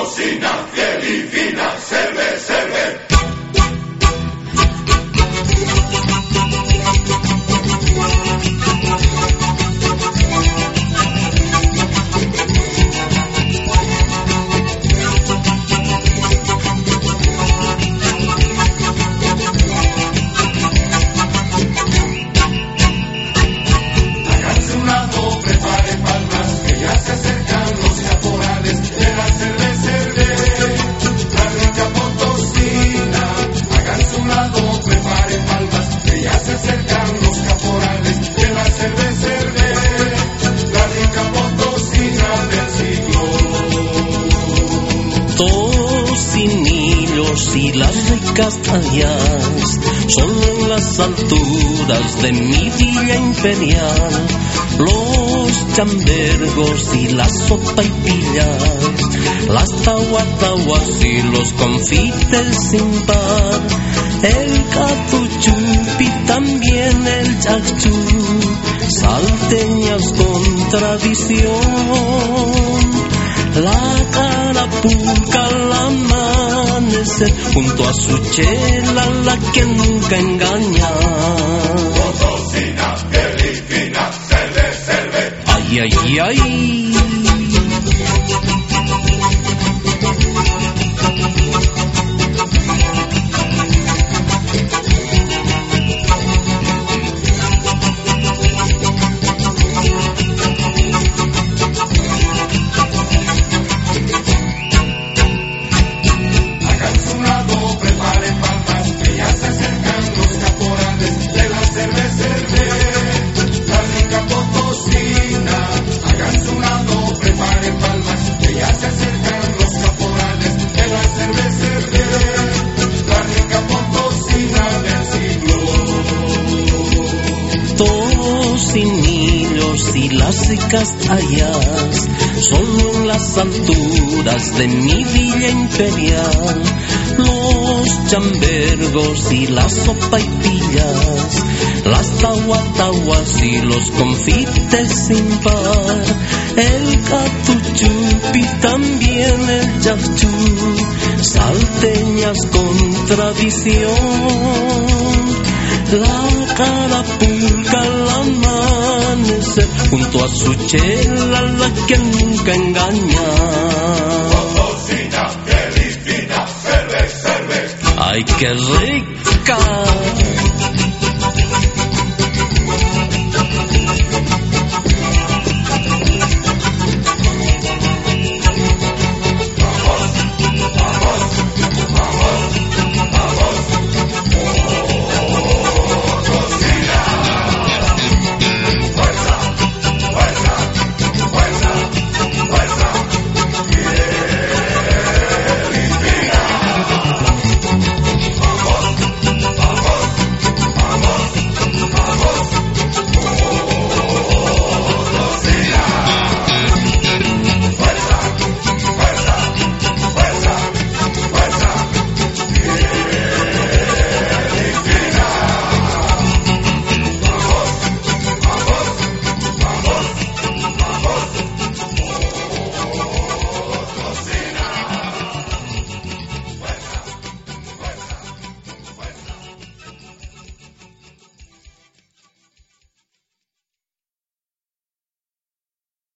Potosina, fiel y fina, serve, serve. Y las ricas tallas son en las alturas de mi villa imperial. Los chambergos y la sopa y pillas, las tahuatahuas y los confites sin par, el catuchup y también el chachú, salteñas con tradición, la carapulca al amanecer, junto a su chela la que nunca engaña. Potosina, fiel y fina, serve, serve. Ay, ay, ay. Y las ricas tallas solo en las alturas de mi villa imperial, los chambergos y la sopa y pillas, las tahuatahuas y los confites sin par, el catuchup y también el chachú, salteñas con tradición, la carapulca al amanecer, junto a su chela la que nunca engaña. Potosina, fiel y fina, serve, serve. ¡Ay, qué rica!